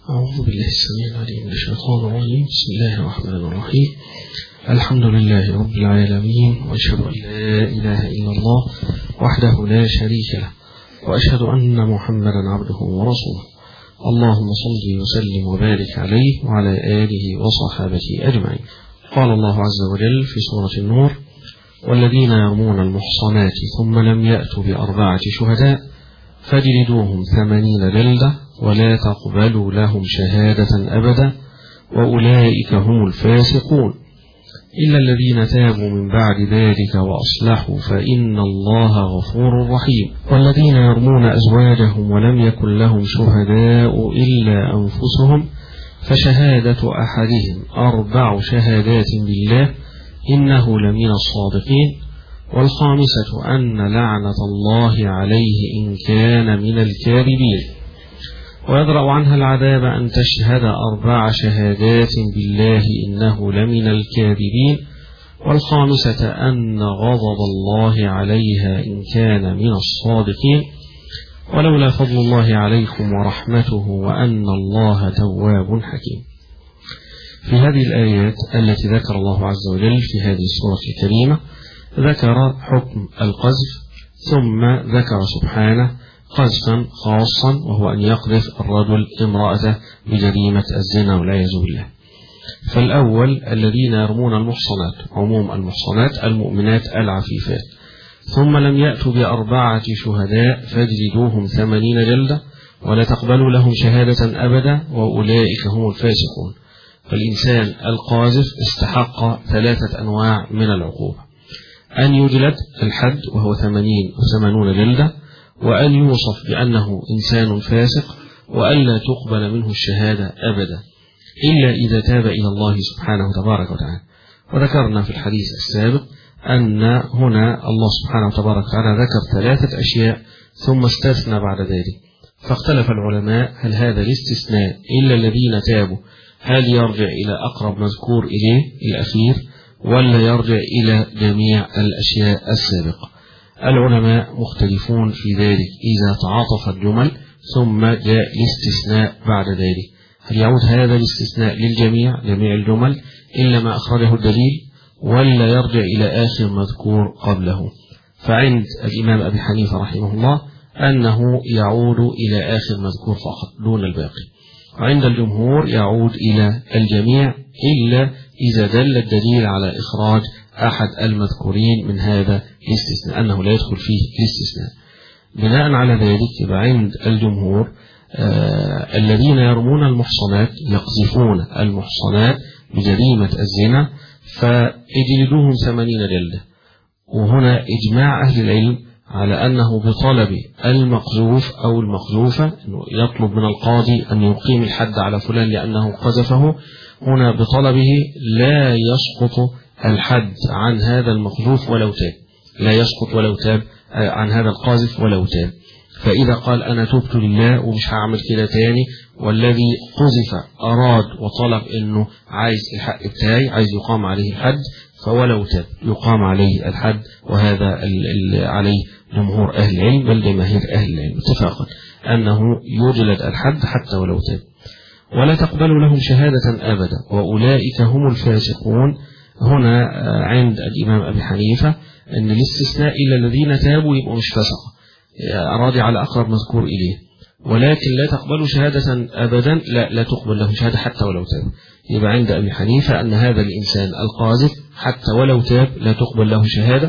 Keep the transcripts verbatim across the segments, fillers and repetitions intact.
أعوذ بالله السميع العليم من الشيطان الرجيم. بسم الله الرحمن الرحيم. الحمد لله رب العالمين، وأشهد أن لا إله إلا الله وحده لا شريك له، وأشهد أن محمدا عبده ورسوله. اللهم صل وسلم وبارك عليه وعلى آله وصحابته أجمعين. قال الله عز وجل في سورة النور: والذين يرمون المحصنات ثم لم يأتوا بأربعة شهداء فاجلدوهم ثمانين جلدة ولا تقبلوا لهم شهادة أبدا وأولئك هم الفاسقون إلا الذين تابوا من بعد ذلك وأصلحوا فإن الله غفور رحيم. والذين يرمون أزواجهم ولم يكن لهم شهداء إلا أنفسهم فشهادة أحدهم أربع شهادات بالله إنه لمن الصادقين، والخامسة أن لعنة الله عليه إن كان من الكاذبين، ويدرأ عنها العذاب أن تشهد أربع شهادات بالله إنه لمن الكاذبين، والخامسة أن غضب الله عليها إن كان من الصادقين، ولولا فضل الله عليكم ورحمته وأن الله تواب حكيم. في هذه الآيات التي ذكر الله عز وجل في هذه السورة الكريمة ذكر حكم القذف، ثم ذكر سبحانه قذفا خاصا وهو أن يقذف الرجل امرأته بجريمة الزنا والعياذ بالله. فالأول الذين يرمون المحصنات، عموم المحصنات المؤمنات العفيفات، ثم لم يأتوا بأربعة شهداء فاجلدوهم ثمانين جلدة ولا تقبلوا لهم شهادة أبدا وأولئك هم الفاسقون. فالإنسان القاذف استحق ثلاثة أنواع من العقوبة: أن يجلد الحد وهو ثمانين وثمانون جلدة، وأن يوصف بأنه إنسان فاسق، وألا تقبل منه الشهادة أبدا إلا إذا تاب إلى الله سبحانه تبارك وتعالى. وذكرنا في الحديث السابق أن هنا الله سبحانه تبارك وتعالى ذكر ثلاثة أشياء ثم استثنى بعد ذلك، فاختلف العلماء هل هذا الاستثناء إلا الذين تابوا هل يرجع إلى أقرب مذكور إليه الأخير ولا يرجع إلى جميع الأشياء السابقة. العلماء مختلفون في ذلك إذا تعاطف الجمل ثم جاء الاستثناء بعد ذلك، هل يعود هذا الاستثناء للجميع جميع الجمل إلا ما أخرجه الدليل ولا يرجع إلى آخر مذكور قبله. فعند الإمام أبي حنيفة رحمه الله أنه يعود إلى آخر مذكور فقط دون الباقي، وعند الجمهور يعود إلى الجميع إلا إذا دل الدليل على إخراج أحد المذكورين من هذا الاستثناء أنه لا يدخل فيه الاستثناء. بناء على ذلك يبقى عند الجمهور آه الذين يرمون المحصنات يقذفون المحصنات بجريمة الزنا فاجلدوهم ثمانين جلدة. وهنا إجماع أهل العلم على أنه بطلب المقذوف أو المقذوفة أنه يطلب من القاضي أن يقيم الحد على فلان لأنه قذفه، هنا بطلبه لا يسقط الحد عن هذا المقذوف ولو تاب، لا يسقط ولو تاب عن هذا القاذف ولو تاب. فإذا قال أنا تبت لله ومش هعمل كده تاني، والذي قذف أراد وطلب أنه عايز الحق بتاعي، عايز يقام عليه الحد، فولو تاب يقام عليه الحد، وهذا اللي عليه جمهور أهل العلم بل جماهير أهل العلم اتفاقا أنه يجلد الحد حتى ولو تاب. ولا تقبلوا لهم شهادة أبدا وأولئك هم الفاسقون. هنا عند الإمام أبي حنيفة أن الاستثناء إلا الذين تابوا يبقوا مش فسقة، أراضي على أقرب مذكور إليه، ولكن لا تقبلوا شهادة أبدا، لا, لا تقبل له شهادة حتى ولو تاب. يبقى عند أبي حنيفة أن هذا الإنسان القاذف حتى ولو تاب لا تقبل له شهادة،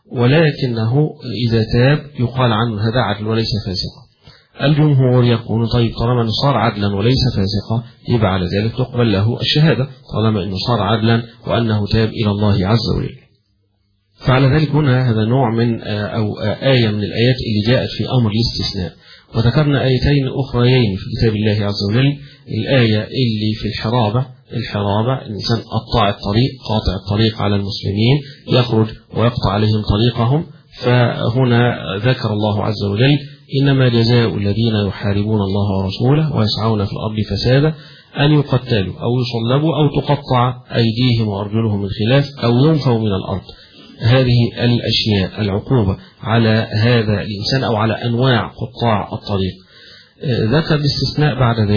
ولكنه إذا تاب يقال عنه هذا عدل وليس فاسقا. الجمهور يقول طيب طالما أنه صار عدلا وليس فاسقا يبقى على ذلك تقبل له الشهادة طالما أنه صار عدلا وأنه تاب إلى الله عز وجل. فعلى ذلك هنا هذا نوع من أو آية من الآيات اللي جاءت في أمر الاستثناء. وذكرنا آيتين أخريين في كتاب الله عز وجل، الآية اللي في الحرابة، الحرابة الإنسان قطع الطريق، قاطع الطريق على المسلمين يخرج ويقطع عليهم طريقهم، فهنا ذكر الله عز وجل إنما جزاء الذين يحاربون الله ورسوله ويسعون في الأرض فسادا أن يقتلوا أو يصلبوا أو تقطع أيديهم وأرجلهم من خلاف أو ينفوا من الأرض. هذه الأشياء العقوبة على هذا الإنسان أو على أنواع قطاع الطريق. ذكر الاستثناء بعد ذلك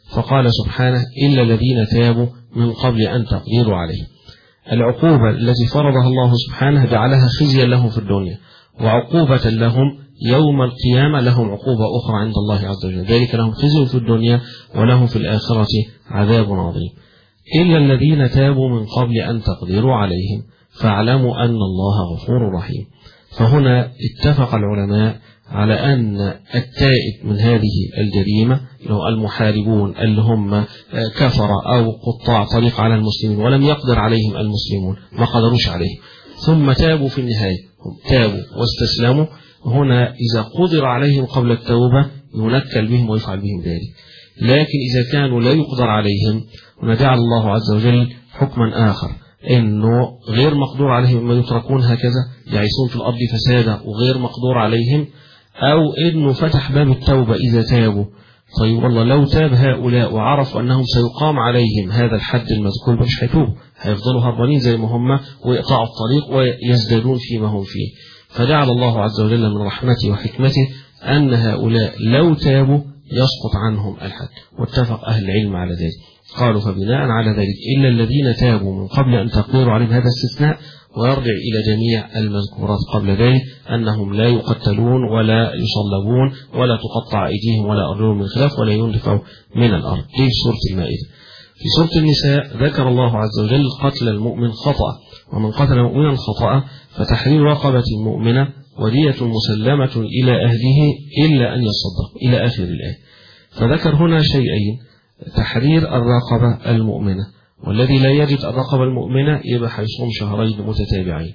فقال سبحانه إلا الذين تابوا من قبل أن تقدروا عليهم. العقوبة التي فرضها الله سبحانه جعلها خزيا لهم في الدنيا، وعقوبة لهم يوم القيامة، لهم عقوبة أخرى عند الله عز وجل، ذلك لهم خزي في الدنيا ولهم في الآخرة عذاب عظيم. إلا الذين تابوا من قبل أن تقدروا عليهم فاعلموا أن الله غفور رحيم. فهنا اتفق العلماء على أن التائب من هذه الجريمة لو المحاربون اللي هم كفر أو قطاع طريق على المسلمين ولم يقدر عليهم المسلمون، ما قدروش عليهم، ثم تابوا في النهاية، هم تابوا واستسلموا، هنا إذا قدر عليهم قبل التوبة ينكل بهم ويفعل بهم ذلك. لكن إذا كانوا لا يقدر عليهم ونجعل الله عز وجل حكما آخر، إنه غير مقدور عليهم ما يتركون هكذا يعيشون في الأرض فسادا وغير مقدور عليهم، أو إنه فتح باب التوبة إذا تابوا. طيب والله لو تاب هؤلاء وعرفوا أنهم سيقام عليهم هذا الحد المذكور مش هيتوبوا، هيفضلوا هربانين زي ما هم ويقطعوا الطريق ويزدادون فيما هم فيه. فجعل الله عز وجل من رحمته وحكمته أن هؤلاء لو تابوا يسقط عنهم الحد، واتفق أهل العلم على ذلك. قالوا فبناء على ذلك إلا الذين تابوا من قبل أن تقدروا عليهم، هذا استثناء ويرجع إلى جميع المذكورات قبل ذلك أنهم لا يقتلون ولا يصلبون ولا تقطع أيديهم ولا أرجلهم من خلاف ولا ينفوا من الأرض. دي في سورة المائدة. في سورة النساء ذكر الله عز وجل قتل المؤمن خطأ، ومن قتل مؤمنا خطأ فتحرير رقبة مؤمنة ودية مسلمة إلى أهله إلا أن يصدق إلى آخر الآية. فذكر هنا شيئين: تحرير الرقبة المؤمنة، والذي لا يجد الرقبة المؤمنة يبقى هيصوم شهرين متتابعين.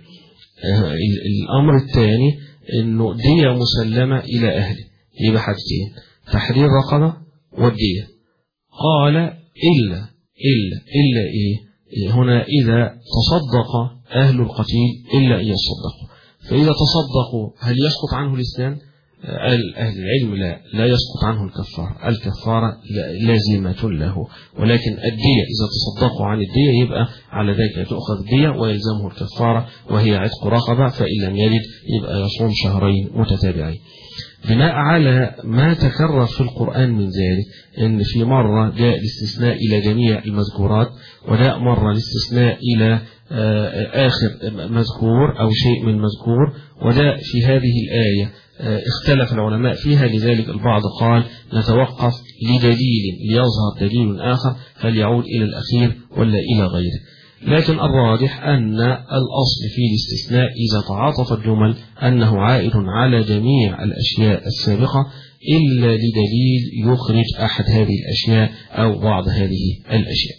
الأمر الثاني إنه دية مسلمة إلى أهله، يبقى حاجتين: تحرير رقبة والدية. قال إلا إلا إلا إيه؟ هنا إذا تصدق أهل القتيل إلا أن يصدقوا. فإذا تصدقوا هل يسقط عنه الاثنان؟ أهل العلم لا لا يسقط عنه الكفارة، الكفارة لازمة له، ولكن الدية إذا تصدقوا عن الدية يبقى على ذلك تؤخذ الدية ويلزمه الكفارة وهي عتق رقبة، فإن لم يجد يبقى يصوم شهرين متتابعين. بناء على ما تكرر في القرآن من ذلك إن في مرة جاء الاستثناء إلى جميع المذكورات، وجاء مرة الاستثناء إلى آخر مذكور أو شيء من مذكور، وجاء في هذه الآية اختلف العلماء فيها، لذلك البعض قال نتوقف لدليل ليظهر دليل آخر هل يعود إلى الأخير ولا إلى غيره. لكن الراجح أن الأصل في الاستثناء إذا تعاطف الجمل أنه عائد على جميع الأشياء السابقة إلا لدليل يخرج أحد هذه الأشياء أو بعض هذه الأشياء.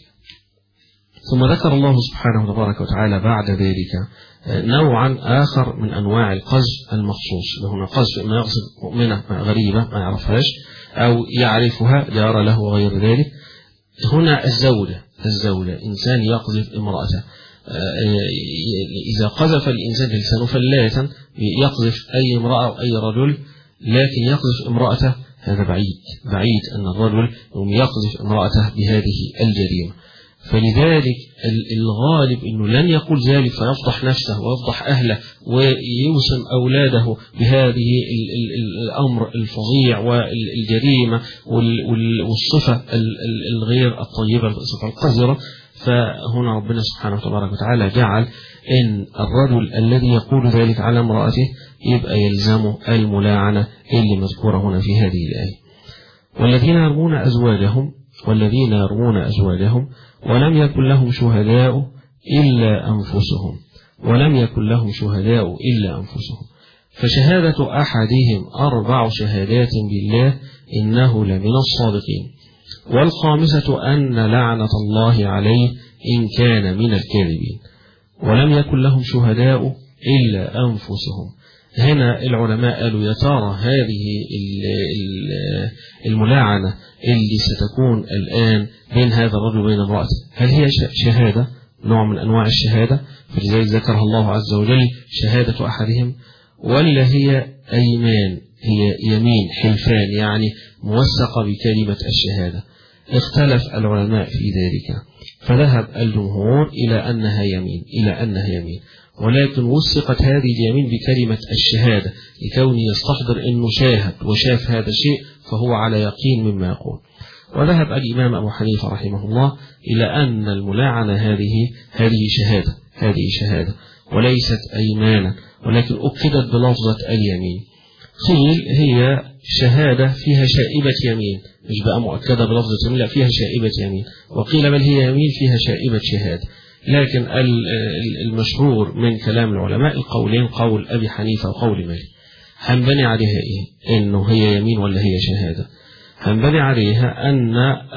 ثم ذكر الله سبحانه وتبارك وتعالى بعد ذلك نوعا آخر من أنواع القذف المخصوص. هنا قذف ما يقصد مؤمنة غريبة ما يعرفهاش أو يعرفها جار له وغير ذلك. هنا الزوجة الزوجة إنسان يقذف امرأته، إذا قذف الإنسان لسانه فلاتا يقذف أي امرأة أو أي رجل، لكن يقذف امرأته هذا بعيد بعيد أن الرجل يقذف امرأته بهذه الجريمة. فلذلك الغالب أنه لن يقول ذلك فيفضح نفسه ويفضح أهله ويوسم أولاده بهذه الأمر الفظيع والجريمة والصفة الغير الطيبة، الصفة القذرة. فهنا ربنا سبحانه وتبارك وتعالى جعل إن الرجل الذي يقول ذلك على امرأته يبقى يلزمه الملاعنة اللي مذكورة هنا في هذه الآية. والذين يرمون أزواجهم والذين يرمون أزواجهم ولم يكن لهم شهداء إلا أنفسهم ولم يكن لهم شهداء إلا أنفسهم فشهادة أحدهم أربع شهادات بالله إنه لمن الصادقين، والخامسة أن لعنة الله عليه إن كان من الكاذبين، ولم يكن لهم شهداء إلا أنفسهم. هنا العلماء قالوا يا ترى هذه الملاعنة اللي ستكون الآن بين هذا الرجل وبين امرأته هل هي شهادة نوع من أنواع الشهادة فلذلك ذكرها الله عز وجل شهادة أحدهم، ولا هي أيمان هي يمين حلفان يعني موثقة بكلمة الشهادة؟ اختلف العلماء في ذلك، فذهب الجمهور إلى أنها يمين إلى أنها يمين ولكن وثقت هذه اليمين بكلمة الشهادة لكونه يستحضر أنه شاهد وشاف هذا الشيء فهو على يقين مما يقول. وذهب الإمام أبو حنيفة رحمه الله إلى أن الملاعنة هذه هذه شهادة هذه شهادة وليست أيمانا، ولكن أكدت بلفظة اليمين. قيل هي شهادة فيها شائبة يمين، مش بقى مؤكدة بلفظة يمين، لا فيها شائبة يمين، وقيل بل هي يمين فيها شائبة شهادة. لكن المشهور من كلام العلماء القولين، قول أبي حنيفة وقول مالك. هنبني عليها إيه؟ إنه هي يمين ولا هي شهادة؟ هنبني عليها أن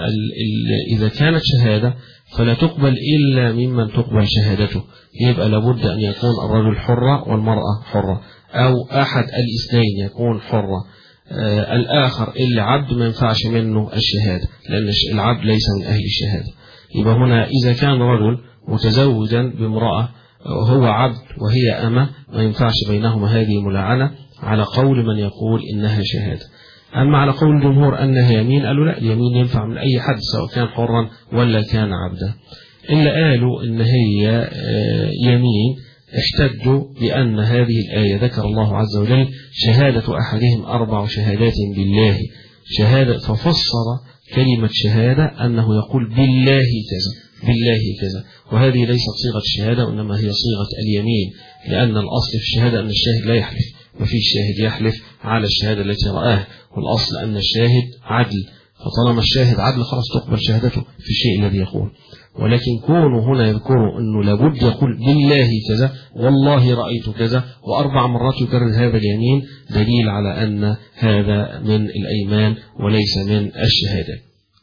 إذا كانت شهادة فلا تقبل إلا ممن تقبل شهادته، يبقى لابد أن يكون الرجل حرة والمرأة حرة، أو أحد الاثنين يكون حرة، آه الآخر اللي عبد ما ينفعش منه الشهادة، لأن العبد ليس من أهل الشهادة. يبقى هنا إذا كان رجل متزوجا بامرأة هو عبد وهي أمة، ما ينفعش بينهما هذه ملاعنة على قول من يقول إنها شهادة. أما على قول الجمهور أنها يمين، قالوا لا، اليمين ينفع من أي حد سواء كان حرا ولا كان عبدا. إلا قالوا إن هي يمين احتجوا بأن هذه الآية ذكر الله عز وجل شهادة أحدهم أربع شهادات بالله، شهادة، ففسر كلمة شهادة أنه يقول بالله كذا بالله كذا، وهذه ليست صيغة الشهادة وإنما هي صيغة اليمين، لأن الأصل في الشهادة أن الشاهد لا يحلف، ما فيش شاهد يحلف على الشهادة التي رآها، والأصل أن الشاهد عدل، فطالما الشاهد عدل خلاص تقبل شهادته في الشيء الذي يقول. ولكن كونه هنا يذكروا أنه لابد يقول بالله كذا والله رأيت كذا وأربع مرات يكرر هذا اليمين، دليل على أن هذا من الأيمان وليس من الشهادة.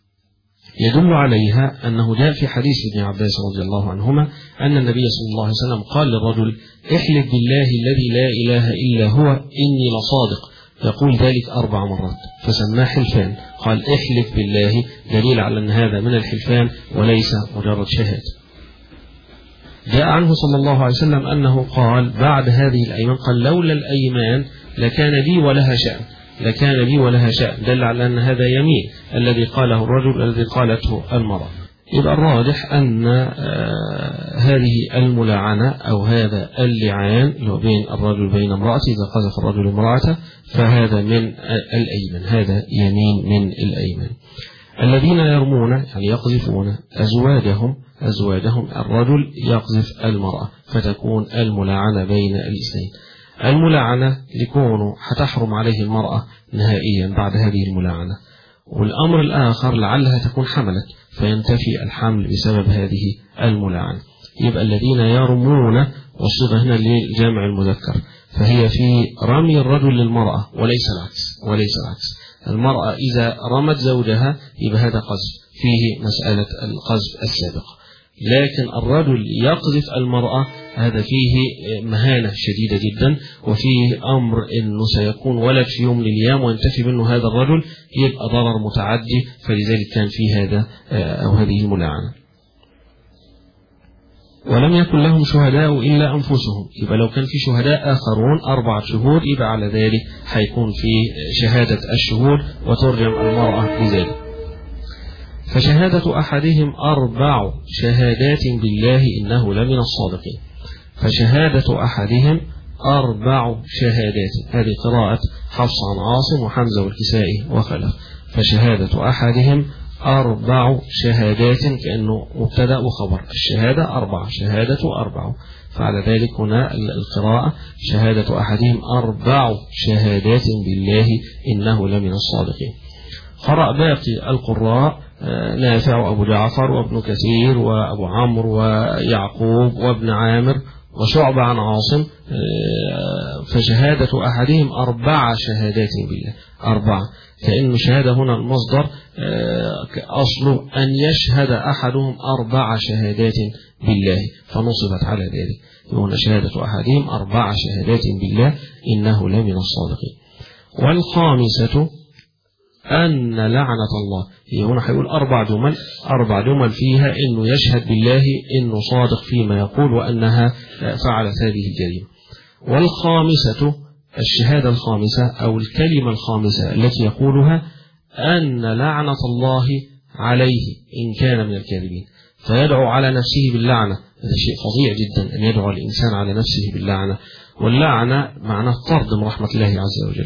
يدل عليها أنه جاء في حديث ابن عباس رضي الله عنهما أن النبي صلى الله عليه وسلم قال للرجل: احلف بالله الذي لا إله إلا هو إني لصادق، يقول ذلك أربع مرات فسماه حلفان. قال احلف بالله، دليل على أن هذا من الحلفان وليس مجرد شهادة. جاء عنه صلى الله عليه وسلم أنه قال بعد هذه الأيمان، قال لولا الأيمان لكان لي ولها شأن، لكان لي ولها شأن، دل على أن هذا يمين الذي قاله الرجل الذي قالته المرأة. يبقى الراجح أن هذه الملاعنة أو هذا اللعان اللي بين الرجل بين امرأته، إذا قذف الرجل امرأته فهذا من الأيمان، هذا يمين من الأيمان. الذين يرمون يعني يقذفون أزواجهم أزواجهم الرجل يقذف المرأة، فتكون الملاعنة بين الاثنين. الملاعنة لكونه هتحرم عليه المرأة نهائيا بعد هذه الملاعنة، والأمر الآخر لعلها تكون حملت فينتفي الحمل بسبب هذه الملاعنة. يبقى الذين يرمون، والصيغة هنا للجامع المذكر، فهي في رمي الرجل للمرأة وليس العكس، وليس العكس. المرأة إذا رمت زوجها يبقى هذا قذف، فيه مسألة القذف السابق. لكن الرجل يقذف المرأة هذا فيه مهانة شديدة جدا، وفيه أمر أنه سيكون ولد في يوم من الأيام وينتفي منه هذا الرجل، يبقى ضرر متعدي، فلذلك كان فيه هذا أو هذه الملاعنة. ولم يكن لهم شهداء إلا أنفسهم، يبقى لو كان في شهداء آخرون أربعة شهور يبقى على ذلك حيكون في شهادة الشهود وترجم المرأة بذلك. فشهادة أحدهم أربع شهادات بالله إنه لمن الصادقين. فشهادة أحدهم أربع شهادات، هذه قراءة حفص عن عاصم وحمزة والكسائي وخلف. فشهادة أحدهم أربع شهادات، كأنه مبتدأ وخبر، الشهادة أربع، شهادة أربع، فعلى ذلك هنا القراءة شهادة أحدهم أربع شهادات بالله إنه لمن الصادقين. قرأ باقي القراء نافع وأبو جعفر وابن كثير وأبو عمرو ويعقوب وابن عامر وشعبة عن عاصم، فشهادة أحدهم أربع شهادات بالله، أربعة، كأن شهادة هنا المصدر أصله أن يشهد أحدهم أربع شهادات بالله فنصبت على ذلك. هنا شهادة أحدهم أربع شهادات بالله إنه لمن الصادقين. والخامسة أن لعنة الله، هي هنا هيقول أربع جمل، أربع جمل فيها إنه يشهد بالله إنه صادق فيما يقول وأنها فعلت هذه الجريمة. والخامسة الشهادة الخامسة أو الكلمة الخامسة التي يقولها أن لعنة الله عليه إن كان من الكاذبين، فيدعو على نفسه باللعنة. هذا شيء فظيع جدا أن يدعو الإنسان على نفسه باللعنة، واللعنة معناه طرد من رحمة الله عز وجل.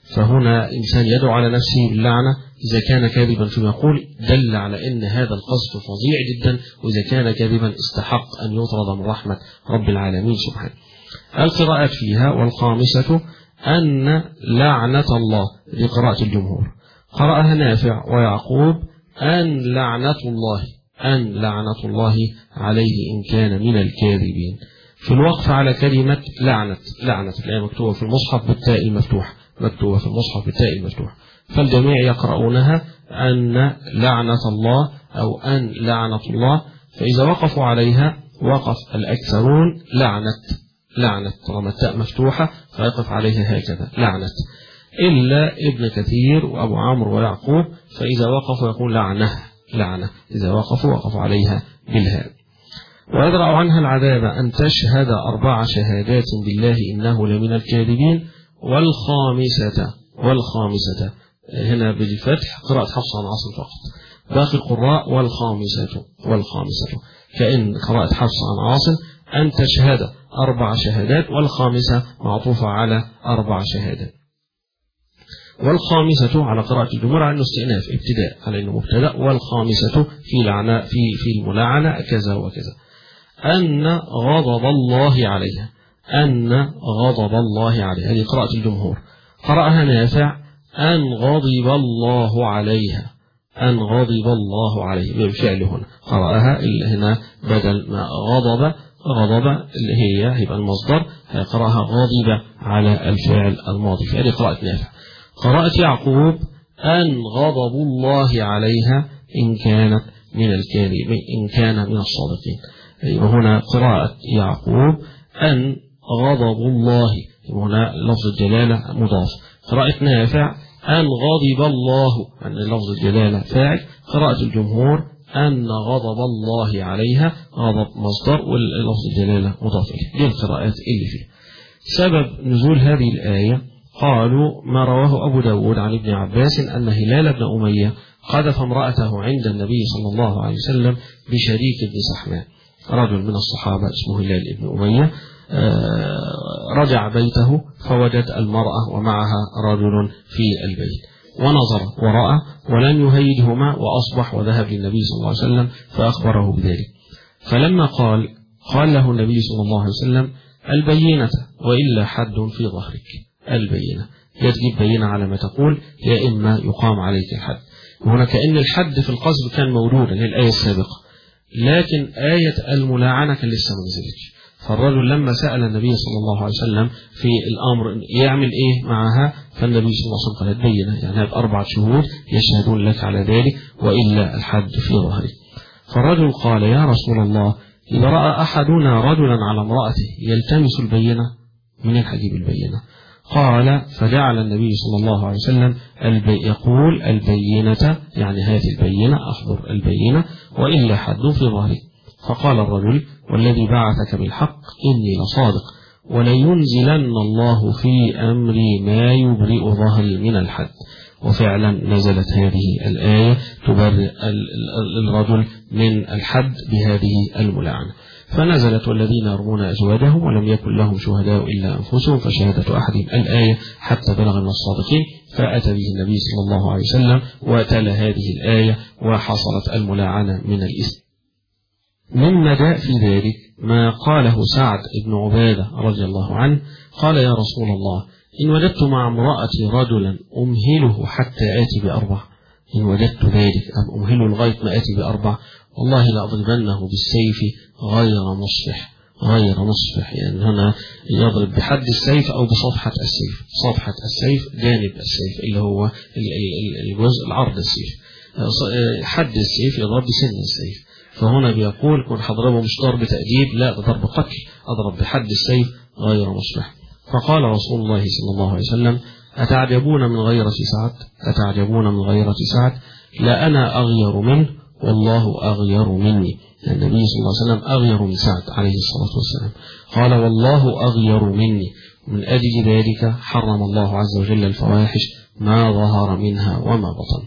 فهنا إنسان يدعو على نفسه باللعنة إذا كان كاذبا فيما يقول دل على أن هذا القصد فظيع جدا، وإذا كان كاذبا استحق أن يطرد من رحمة رب العالمين سبحانه. القراءات فيها: والخامسة أن لعنة الله، لقراءة الجمهور. قرأها نافع ويعقوب: أن لعنة الله، أن لعنة الله عليه إن كان من الكاذبين. في الوقف على كلمة لعنة، لعنة الآية مكتوبة في المصحف بالتاء المفتوح، مكتوبة في المصحف بالتاء المفتوح، فالجميع يقرؤونها أن لعنة الله أو أن لعنة الله. فإذا وقفوا عليها وقف الأكثرون لعنة، لعنة طالما التاء مفتوحة فيقف عليها هكذا لعنة، إلا ابن كثير وأبو عمرو ويعقوب، فإذا وقفوا يقول لعنة، لعنة، إذا وقفوا وقفوا عليها بالهاء. ويدرأ عنها العذاب أن تشهد أربع شهادات بالله إنه لمن الكاذبين. والخامسة، والخامسة هنا بالفتح قراءة حفص عن عاصم فقط، باقي القراء والخامسة، والخامسة كأن قراءة حفص عن عاصم أن تشهد أربع شهادات، والخامسة معطوفة على أربع شهادات. والخامسة على قراءة الجمهور على أنه استئناف ابتداء، على أنه مبتدأ، والخامسة في لعنة في في الملاعنة كذا وكذا. أن غضب الله عليها، أن غضب الله عليها، هذه قراءة الجمهور. قرأها نافع: أن غضب الله عليها، أن غضب الله عليه بالفعل. هنا قرأها هنا بدل ما غضب، غضب اللي هي هيبقى المصدر، هيقرأها غضب على الفعل الماضي، فهذه قراءة نافع. قراءة يعقوب: أن غضب الله عليها إن كانت من الكاذبين، إن كان من الصادقين. وهنا قراءة يعقوب أن غضب الله، هنا لفظ الجلالة مضاف. قراءة نافع: أن غضب الله، أن لفظ الجلالة فاعل. قراءة الجمهور: أن غضب الله عليها، غضب مصدر واللفظ الجلالة مضاف إليه. دي القراءات اللي فيه. سبب نزول هذه الآية قالوا ما رواه أبو داود عن ابن عباس أن هلال بن أمية قذف امرأته عند النبي صلى الله عليه وسلم بشريك بن سحمان، رجل من الصحابة اسمه هلال بن أمية. رجع بيته فوجد المرأة ومعها رجل في البيت، ونظر ورأى ولم يهيجهما، وأصبح وذهب للنبي صلى الله عليه وسلم فأخبره بذلك. فلما قال قال له النبي صلى الله عليه وسلم: البينة وإلا حد في ظهرك، البينة، يا تجيب بينة على ما تقول يا إما يقام عليك الحد. وهنا كأن الحد في القذف كان موجودا، هي الآية السابقة، لكن آية الملاعنة كان لسه ما نزلتش. فالرجل لما سأل النبي صلى الله عليه وسلم في الأمر يعمل إيه معها، فالنبي صلى الله عليه وسلم قال بينة، يعني هذه أربعة شهود يشهدون لك على ذلك وإلا الحد في ظهرك. فالرجل قال: يا رسول الله، إذا رأى أحدنا رجلا على امرأته يلتمس البينة، من يحجب البينة؟ قال: فجعل النبي صلى الله عليه وسلم البي يقول البينة، يعني هذه البينة، أحضر البينة وإلا حد في ظهرك. فقال الرجل: والذي بعثك بالحق إني لصادق، ولينزلن الله في أمري ما يبرئ ظهري من الحد. وفعلا نزلت هذه الآية تبرئ الرجل من الحد بهذه الملاعنة، فنزلت: والذين يرمون أزواجهم ولم يكن لهم شهداء إلا أنفسهم فشهادة أحدهم، الآية حتى بلغ من الصادقين. فأتى به النبي صلى الله عليه وسلم وتلا هذه الآية وحصلت الملاعنة من الإثم. مما جاء في ذلك ما قاله سعد بن عبادة رضي الله عنه، قال: يا رسول الله، إن وجدت مع امرأتي رجلا أمهله حتى آتي بأربع، إن وجدت ذلك أم أمهله لغاية ما آتي بأربع، والله لأضربنه بالسيف غير مصفح، غير مصفح، يعني هنا يضرب بحد السيف أو بصفحة السيف، صفحة السيف جانب السيف اللي هو الجزء العرض السيف، حد السيف يضرب بسن السيف. فهنا بيقول كن حضربه مش ضرب تأديب، لا ده ضرب قتل، أضرب بحد السيف غير مصفح. فقال رسول الله صلى الله عليه وسلم: أتعجبون من غيرة سعد، أتعجبون من غيرة سعد، لا أنا أغير منه والله أغير مني. النبي صلى الله عليه وسلم أغير من سعد عليه الصلاة والسلام. قال: والله أغير مني، من أجل ذلك حرم الله عز وجل الفواحش ما ظهر منها وما بطن.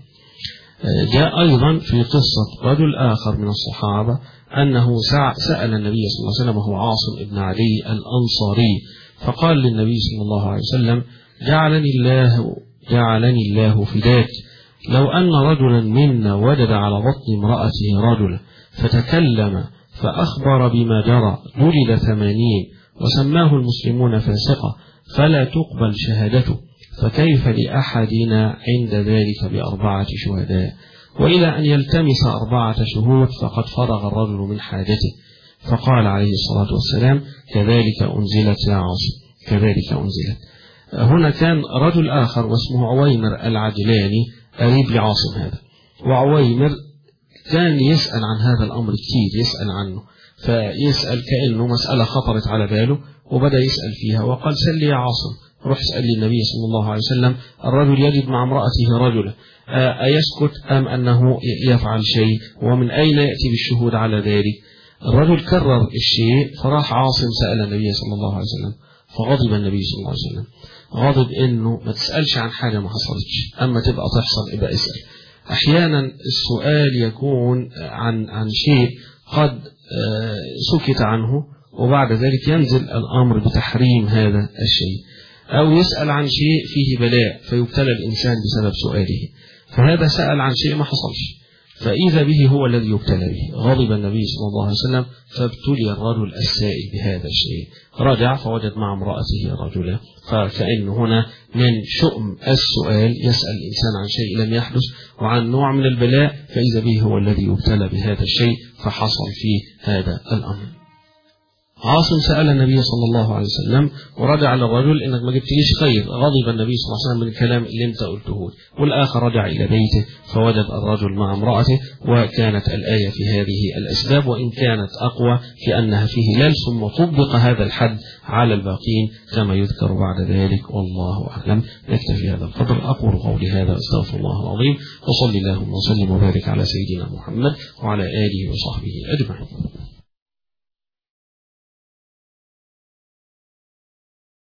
جاء أيضا في قصة رجل آخر من الصحابة أنه سأل النبي صلى الله عليه وسلم وهو عاصم بن علي الأنصاري، فقال للنبي صلى الله عليه وسلم: جعلني الله جعلني الله فداك، لو أن رجلا منا وجد على بطن امرأته رجلا فتكلم فأخبر بما جرى جلد ثمانين وسماه المسلمون فاسقا فلا تقبل شهادته، فكيف لأحدنا عند ذلك بأربعة شهداء؟ وإلى أن يلتمس أربعة شهود فقد فرغ الرجل من حاجته. فقال عليه الصلاة والسلام: كذلك أنزلت يا عاصم، كذلك أنزلت. هنا كان رجل آخر واسمه عويمر العجلاني قريب لعاصم هذا، وعويمر كان يسأل عن هذا الأمر كتير، يسأل عنه، فيسأل كأنه مسألة خطرت على باله وبدأ يسأل فيها، وقال: سل يا عاصم، روح اسأل النبي صلى الله عليه وسلم، الرجل يجد مع امرأته رجلا أيسكت أم أنه يفعل شيء، ومن أين يأتي بالشهود على ذلك؟ الرجل كرر الشيء، فراح عاصم سأل النبي صلى الله عليه وسلم، فغضب النبي صلى الله عليه وسلم، غضب إنه ما تسألش عن حاجة ما حصلتش، أما تبقى تحصل يبقى اسأل. أحيانا السؤال يكون عن عن شيء قد سكت عنه وبعد ذلك ينزل الأمر بتحريم هذا الشيء، أو يسأل عن شيء فيه بلاء فيبتلى الإنسان بسبب سؤاله، فهذا سأل عن شيء ما حصلش فإذا به هو الذي يبتلى به. غضب النبي صلى الله عليه وسلم فابتلي الرجل السائل بهذا الشيء، رجع فوجد مع امرأته رجلا، فكأن هنا من شؤم السؤال يسأل الإنسان عن شيء لم يحدث وعن نوع من البلاء، فإذا به هو الذي يبتلى بهذا الشيء فحصل فيه هذا الأمر. عاصم سأل النبي صلى الله عليه وسلم ورجع للرجل: إنك ما جبتليش خير. غضب النبي صلى الله عليه وسلم من الكلام اللي انت قلته. والآخر رجع إلى بيته فوجد الرجل مع امرأته، وكانت الآية في هذه الأسباب، وإن كانت أقوى في أنها فيه لال، ثم طبق هذا الحد على الباقين كما يذكر بعد ذلك، والله أعلم. نكتفي هذا القدر. أقول قولي هذا أستغفر الله العظيم، وصلي اللهم وسلم وبارك على سيدنا محمد وعلى آله وصحبه أجمعين.